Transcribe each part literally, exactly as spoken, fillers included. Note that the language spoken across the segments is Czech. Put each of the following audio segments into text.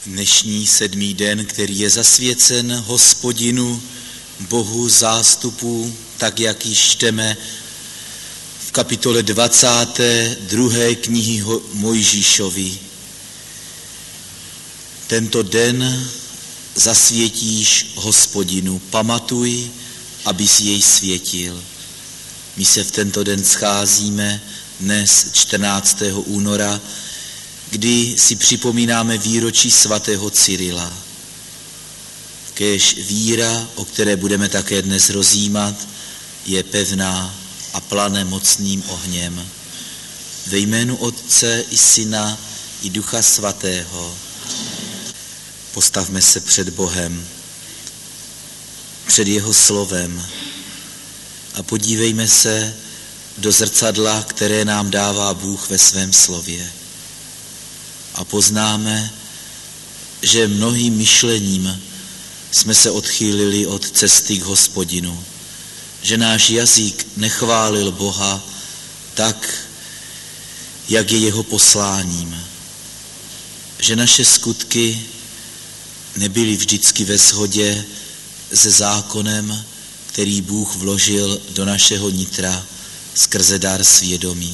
Dnešní sedmý den, který je zasvěcen Hospodinu, Bohu zástupů, tak jak již čteme v kapitole dvacáté druhé knihy Mojžíšovi. Tento den zasvětíš Hospodinu, pamatuj, abys jej světil. My se v tento den scházíme dnes čtrnáctého února, kdy si připomínáme výročí svatého Cyrila. Kéž víra, o které budeme také dnes rozjímat, je pevná a plane mocným ohněm. Ve jménu Otce i Syna i Ducha Svatého. Postavme se před Bohem, před jeho slovem a podívejme se do zrcadla, které nám dává Bůh ve svém slově. A poznáme, že mnohým myšlením jsme se odchýlili od cesty k Hospodinu, že náš jazyk nechválil Boha tak, jak je jeho posláním, že naše skutky nebyly vždycky ve shodě se zákonem, který Bůh vložil do našeho nitra skrze dar svědomí.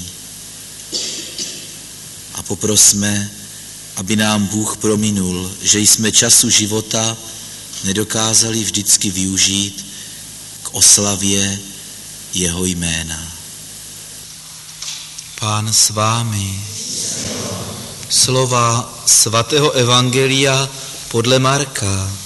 A poprosme, aby nám Bůh prominul, že jsme času života nedokázali vždycky využít k oslavě jeho jména. Pán s vámi. Slova svatého evangelia podle Marka.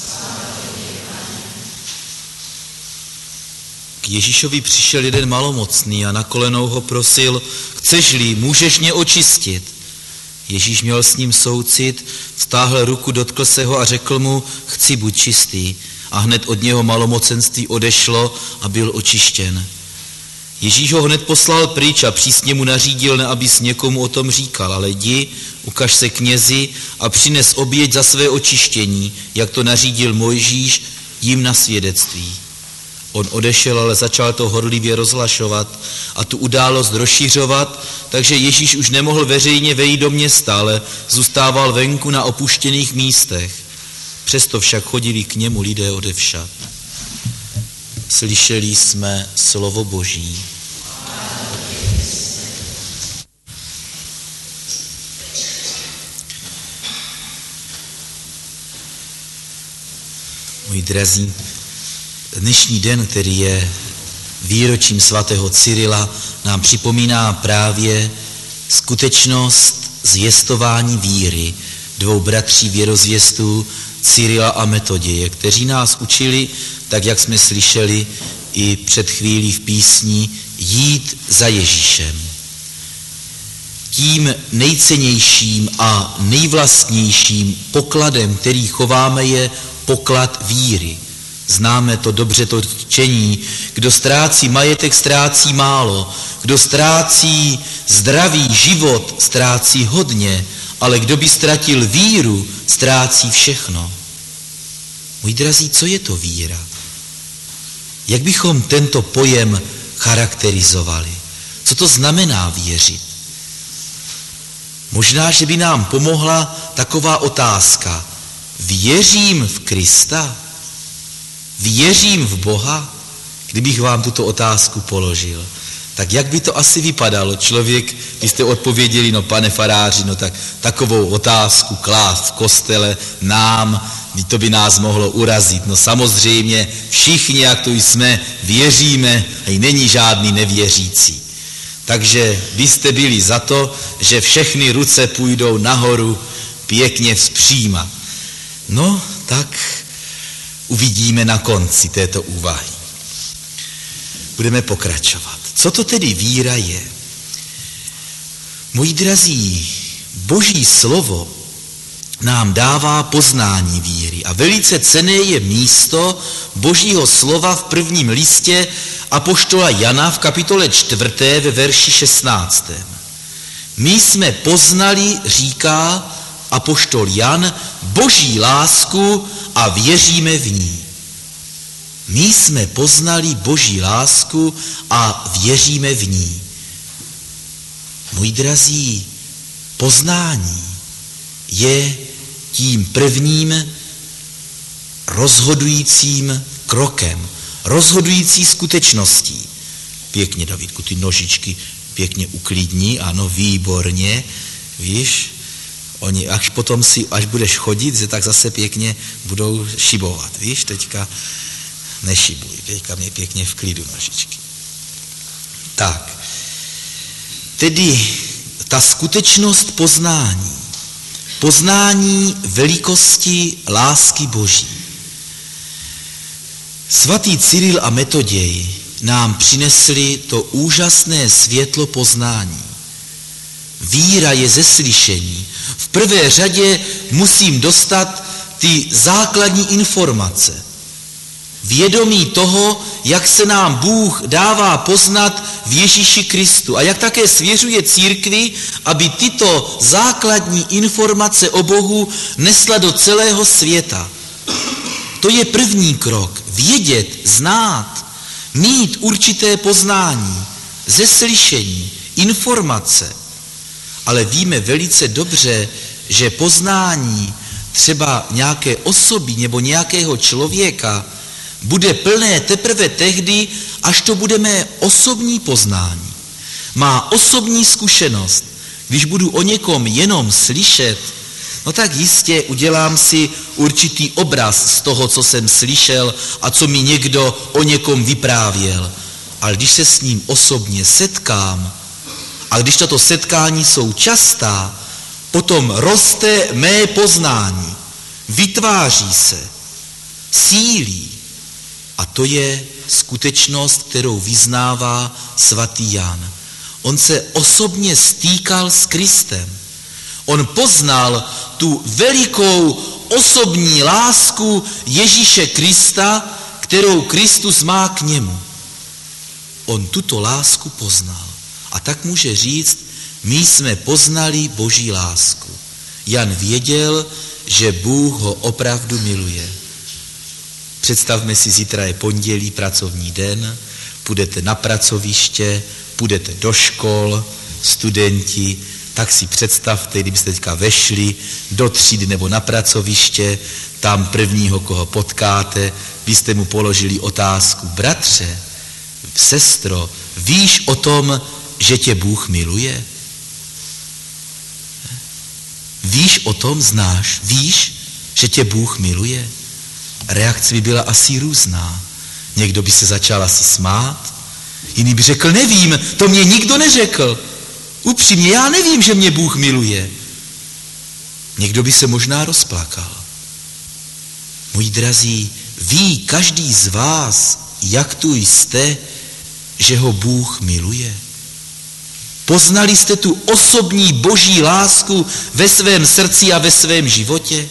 K Ježíšovi přišel jeden malomocný a na kolenou ho prosil: chceš-li, můžeš mě očistit. Ježíš měl s ním soucit, vztáhl ruku, dotkl se ho a řekl mu: chci, buď čistý. A hned od něho malomocenství odešlo a byl očištěn. Ježíš ho hned poslal pryč a přísně mu nařídil, ne abys někomu o tom říkal, ale jdi, ukaž se knězi a přines oběť za své očištění, jak to nařídil Mojžíš, jim na svědectví. On odešel, ale začal to horlivě rozhlašovat a tu událost rozšiřovat, takže Ježíš už nemohl veřejně vejít do města, ale zůstával venku na opuštěných místech. Přesto však chodili k němu lidé odevšad. Slyšeli jsme slovo Boží. Moji drazí, dnešní den, který je výročím svatého Cyrila, nám připomíná právě skutečnost zvěstování víry dvou bratří věrozvěstů, Cyrila a Metoděje, kteří nás učili, tak jak jsme slyšeli i před chvílí v písni, jít za Ježíšem. Tím nejcennějším a nejvlastnějším pokladem, který chováme, je poklad víry. Známe to dobře, to čtení. Kdo ztrácí majetek, ztrácí málo. Kdo ztrácí zdravý život, ztrácí hodně. Ale kdo by ztratil víru, ztrácí všechno. Moji drazí, co je to víra? Jak bychom tento pojem charakterizovali? Co to znamená věřit? Možná, že by nám pomohla taková otázka. Věřím v Krista? Věřím v Boha? Kdybych vám tuto otázku položil, tak jak by to asi vypadalo? Člověk, byste odpověděli, no pane faráři, no tak takovou otázku klást v kostele nám, to by nás mohlo urazit. No samozřejmě všichni, jak to jsme, věříme a i není žádný nevěřící. Takže byste byli za to, že všechny ruce půjdou nahoru pěkně vzpříma. No, tak uvidíme na konci této úvahy. Budeme pokračovat. Co to tedy víra je? Moji drazí, Boží slovo nám dává poznání víry a velice cenné je místo Božího slova v prvním listě apoštola Jana v kapitole čtvrté ve verši šestnáctém. My jsme poznali, říká apoštol Jan, Boží lásku a věříme v ní. My jsme poznali Boží lásku a věříme v ní. Moji drazí, poznání je tím prvním rozhodujícím krokem, rozhodující skutečností. Pěkně, Davidku, ty nožičky pěkně uklidní, ano, výborně, víš, oni až potom si, až budeš chodit, že tak zase pěkně budou šibovat, víš, teďka nešibuj, teďka mě pěkně v klidu nožičky. Tak, tedy ta skutečnost poznání, poznání velikosti lásky Boží. Svatý Cyril a Metoděj nám přinesli to úžasné světlo poznání. Víra je ze slyšení. V prvé řadě musím dostat ty základní informace. Vědomí toho, jak se nám Bůh dává poznat v Ježíši Kristu a jak také svěřuje církvi, aby tyto základní informace o Bohu nesla do celého světa. To je první krok. Vědět, znát, mít určité poznání, ze slyšení, informace. Ale víme velice dobře, že poznání třeba nějaké osoby nebo nějakého člověka bude plné teprve tehdy, až to bude mé osobní poznání. Má osobní zkušenost. Když budu o někom jenom slyšet, no tak jistě udělám si určitý obraz z toho, co jsem slyšel a co mi někdo o někom vyprávěl. Ale když se s ním osobně setkám a když tato setkání jsou častá, potom roste mé poznání, vytváří se, sílí. A to je skutečnost, kterou vyznává svatý Jan. On se osobně stýkal s Kristem. On poznal tu velikou osobní lásku Ježíše Krista, kterou Kristus má k němu. On tuto lásku poznal. A tak může říct, my jsme poznali Boží lásku. Jan věděl, že Bůh ho opravdu miluje. Představme si, zítra je pondělí, pracovní den, půjdete na pracoviště, půjdete do škol, studenti, tak si představte, kdybyste teďka vešli do třídy nebo na pracoviště, tam prvního, koho potkáte, byste mu položili otázku: bratře, sestro, víš o tom, že tě Bůh miluje? Víš o tom, znáš, víš, že tě Bůh miluje? Reakce by byla asi různá. Někdo by se začal asi smát, jiný by řekl: nevím, to mě nikdo neřekl. Upřímně, já nevím, že mě Bůh miluje. Někdo by se možná rozplakal. Moji drazí, ví každý z vás, jak tu jste, že ho Bůh miluje? Poznali jste tu osobní Boží lásku ve svém srdci a ve svém životě?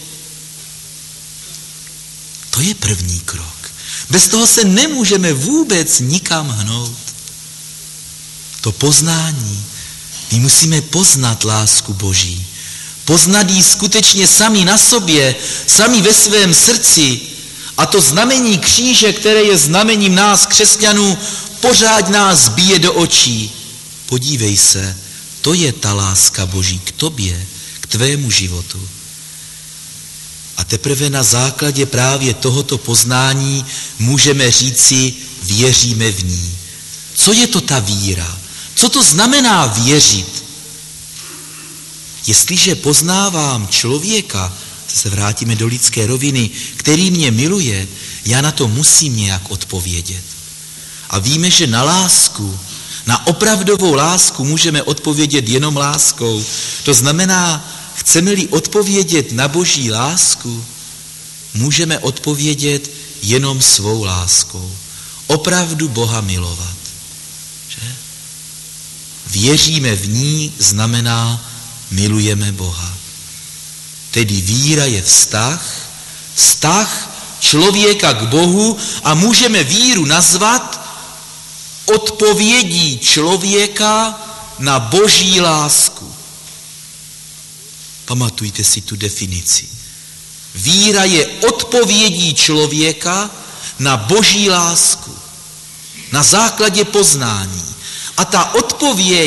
To je první krok. Bez toho se nemůžeme vůbec nikam hnout. To poznání. My musíme poznat lásku Boží. Poznat ji skutečně sami na sobě, sami ve svém srdci. A to znamení kříže, které je znamením nás, křesťanů, pořád nás bije do očí. Podívej se, to je ta láska Boží k tobě, k tvému životu. A teprve na základě právě tohoto poznání můžeme říci, věříme v ní. Co je to ta víra? Co to znamená věřit? Jestliže poznávám člověka, se vrátíme do lidské roviny, který mě miluje, já na to musím nějak odpovědět. A víme, že na lásku, na opravdovou lásku můžeme odpovědět jenom láskou. To znamená, chceme-li odpovědět na Boží lásku, můžeme odpovědět jenom svou láskou. Opravdu Boha milovat. Že? Věříme v ní znamená milujeme Boha. Tedy víra je vztah, vztah člověka k Bohu a můžeme víru nazvat odpovědí člověka na Boží lásku. Pamatujte si tu definici. Víra je odpovědí člověka na Boží lásku. Na základě poznání. A ta odpověď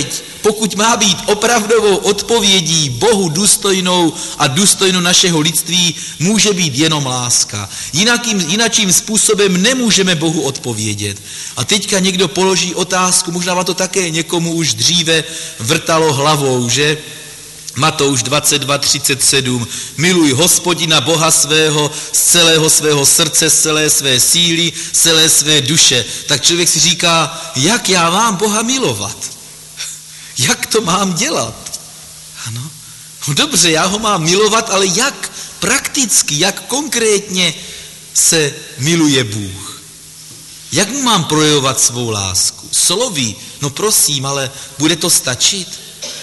pokud má být opravdovou odpovědí Bohu důstojnou a důstojnou našeho lidství, může být jenom láska. Jinakým, jinačím způsobem nemůžeme Bohu odpovědět. A teďka někdo položí otázku, možná vám to také někomu už dříve vrtalo hlavou, že? Matouš dvacet dva třicet sedm. Miluj Hospodina Boha svého z celého svého srdce, z celé své síly, z celé své duše. Tak člověk si říká, jak já mám Boha milovat? Jak to mám dělat? Ano, no dobře, já ho mám milovat, ale jak prakticky, jak konkrétně se miluje Bůh? Jak mu mám projevovat svou lásku? Slovy, no prosím, ale bude to stačit?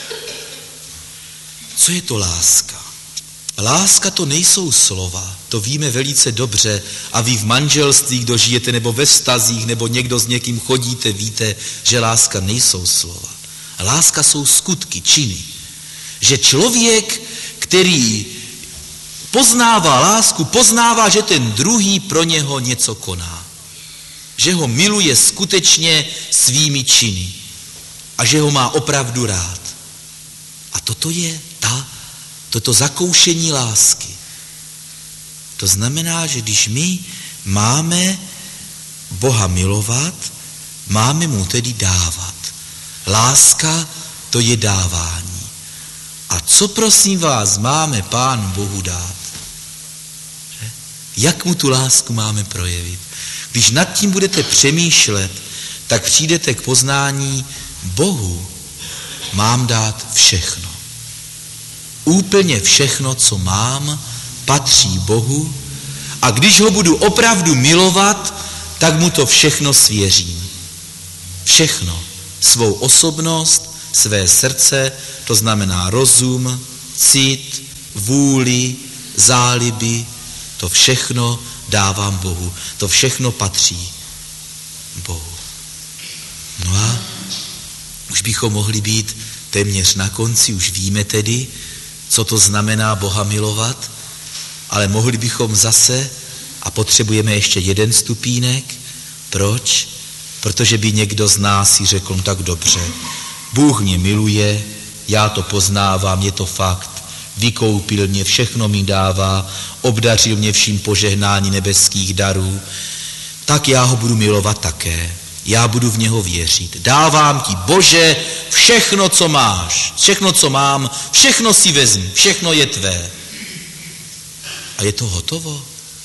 Co je to láska? Láska to nejsou slova, to víme velice dobře a vy v manželství, kdo žijete, nebo ve vztazích, nebo někdo s někým chodíte, víte, že láska nejsou slova. Láska jsou skutky, činy. Že člověk, který poznává lásku, poznává, že ten druhý pro něho něco koná. Že ho miluje skutečně svými činy a že ho má opravdu rád. A toto je ta, toto zakoušení lásky. To znamená, že když my máme Boha milovat, máme mu tedy dávat. Láska to je dávání. A co prosím vás máme Pánu Bohu dát? Že? Jak mu tu lásku máme projevit? Když nad tím budete přemýšlet, tak přijdete k poznání, Bohu mám dát všechno. Úplně všechno, co mám, patří Bohu a když ho budu opravdu milovat, tak mu to všechno svěřím. Všechno. Svou osobnost, své srdce, to znamená rozum, cit, vůli, záliby, to všechno dávám Bohu. To všechno patří Bohu. No a už bychom mohli být téměř na konci, už víme tedy, co to znamená Boha milovat, ale mohli bychom zase, a potřebujeme ještě jeden stupínek, proč? Protože by někdo z nás si řekl, no tak dobře, Bůh mě miluje, já to poznávám, je to fakt, vykoupil mě, všechno mi dává, obdařil mě vším požehnání nebeských darů, tak já ho budu milovat také. Já budu v něho věřit. Dávám ti, Bože, všechno, co máš, všechno, co mám, všechno si vezmi, všechno je tvé. A je to hotovo?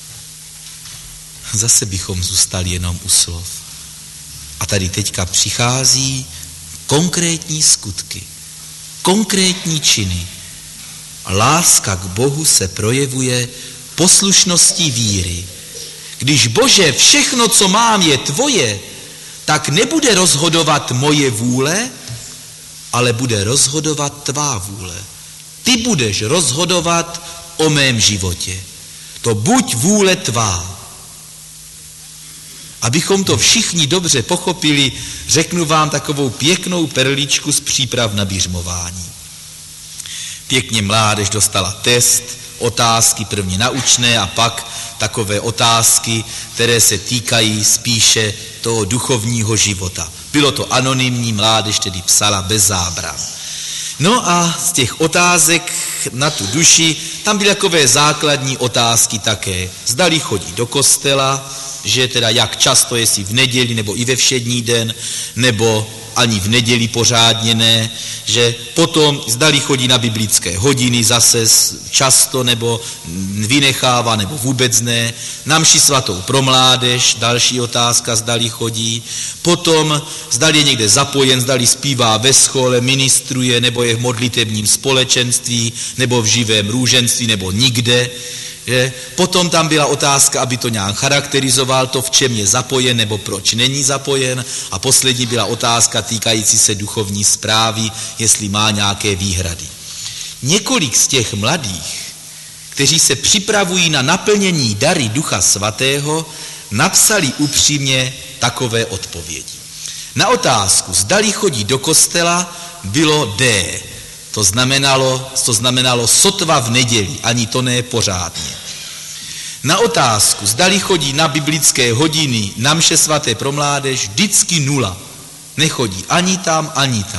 Zase bychom zůstali jenom u slov. A tady teďka přichází konkrétní skutky, konkrétní činy. Láska k Bohu se projevuje poslušností víry. Když, Bože, všechno, co mám, je tvoje, tak nebude rozhodovat moje vůle, ale bude rozhodovat tvá vůle. Ty budeš rozhodovat o mém životě. To buď vůle tvá. Abychom to všichni dobře pochopili, řeknu vám takovou pěknou perličku z příprav na biřmování. Pěkně mládež dostala test, otázky první naučné a pak takové otázky, které se týkají spíše toho duchovního života. Bylo to anonymní, mládež tedy psala bez zábran. No a z těch otázek na tu duši, tam byly takové základní otázky také. Zdali chodí do kostela, že teda jak často, jestli v neděli nebo i ve všední den, nebo ani v neděli pořádně ne, že potom zdali chodí na biblické hodiny zase často, nebo vynechává, nebo vůbec ne, na mši svatou pro mládež, další otázka, zdali chodí, potom zdali je někde zapojen, zdali zpívá ve schole, ministruje, nebo je v modlitebním společenství, nebo v živém růženství, nebo nikde. Že? Potom tam byla otázka, aby to nějak charakterizoval, to v čem je zapojen nebo proč není zapojen. A poslední byla otázka týkající se duchovní správy, jestli má nějaké výhrady. Několik z těch mladých, kteří se připravují na naplnění dary Ducha Svatého, napsali upřímně takové odpovědi. Na otázku, zdali chodí do kostela, bylo D. To znamenalo, to znamenalo sotva v neděli, ani to ne pořádně. Na otázku, zdali chodí na biblické hodiny, na mše svaté pro mládež, vždycky nula. Nechodí ani tam, ani tam.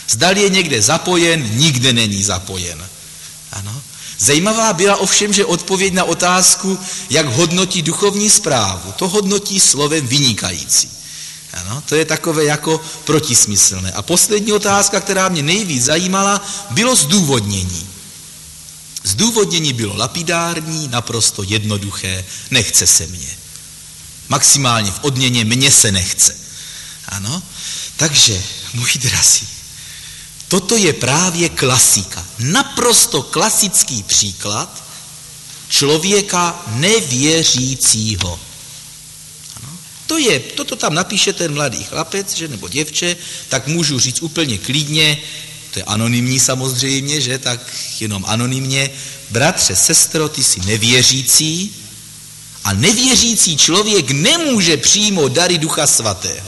Zdali je někde zapojen, nikde není zapojen. Ano. Zajímavá byla ovšem, že odpověď na otázku, jak hodnotí duchovní správu, to hodnotí slovem vynikající. Ano, to je takové jako protismyslné. A poslední otázka, která mě nejvíc zajímala, bylo zdůvodnění. Zdůvodnění bylo lapidární, naprosto jednoduché, nechce se mně. Maximálně v odměně mně se nechce. Ano, takže, můj drazí, toto je právě klasika. Naprosto klasický příklad člověka nevěřícího. Ano, to je, toto tam napíše ten mladý chlapec, že, nebo děvče, tak můžu říct úplně klidně, to je anonymní samozřejmě, že, tak jenom anonymně, bratře, sestro, ty jsi nevěřící a nevěřící člověk nemůže přijmout dary Ducha Svatého.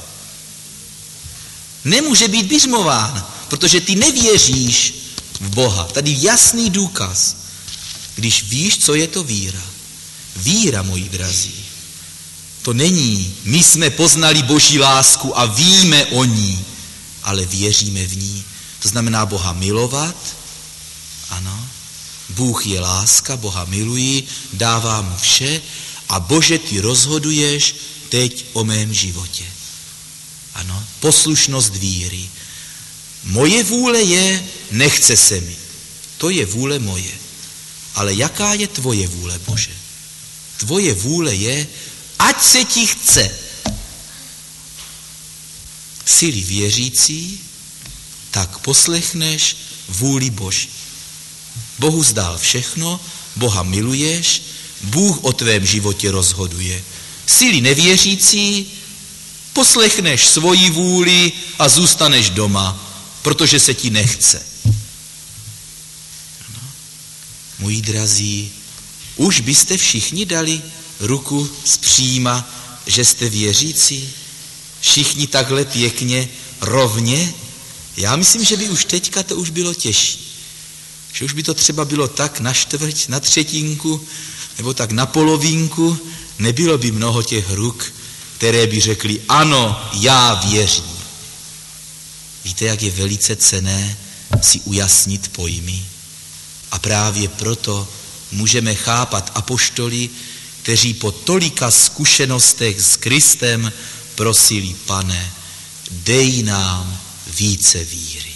Nemůže být biřmován, protože ty nevěříš v Boha. Tady jasný důkaz. Když víš, co je to víra. Víra, moji drazí, to není, my jsme poznali Boží lásku a víme o ní, ale věříme v ní. To znamená Boha milovat, ano, Bůh je láska, Boha miluji, dává mu vše a Bože, ty rozhoduješ teď o mém životě. Ano, poslušnost víry. Moje vůle je, nechce se mi. To je vůle moje. Ale jaká je tvoje vůle, Bože? Tvoje vůle je, ať se ti chce. Jsi-li věřící, tak poslechneš vůli Boží. Bohu zdál všechno, Boha miluješ, Bůh o tvém životě rozhoduje. Jsi-li nevěřící, poslechneš svoji vůli a zůstaneš doma, protože se ti nechce. Ano. Moji drazí, už byste všichni dali ruku zpříma, že jste věřící? Všichni takhle pěkně, rovně? Já myslím, že by už teďka to už bylo těžší. Že už by to třeba bylo tak na čtvrť, na třetinku, nebo tak na polovinku, nebylo by mnoho těch ruk, které by řekly, ano, já věřím. Víte, jak je velice cenné si ujasnit pojmy? A právě proto můžeme chápat apoštoly, kteří po tolika zkušenostech s Kristem prosili, Pane, dej nám více víry.